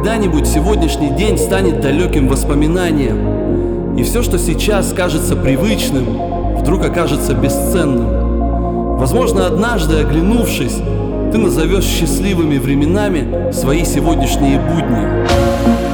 Когда-нибудь сегодняшний день станет далеким воспоминанием, и все, что сейчас кажется привычным, вдруг окажется бесценным. Возможно, однажды, оглянувшись, ты назовешь счастливыми временами свои сегодняшние будни.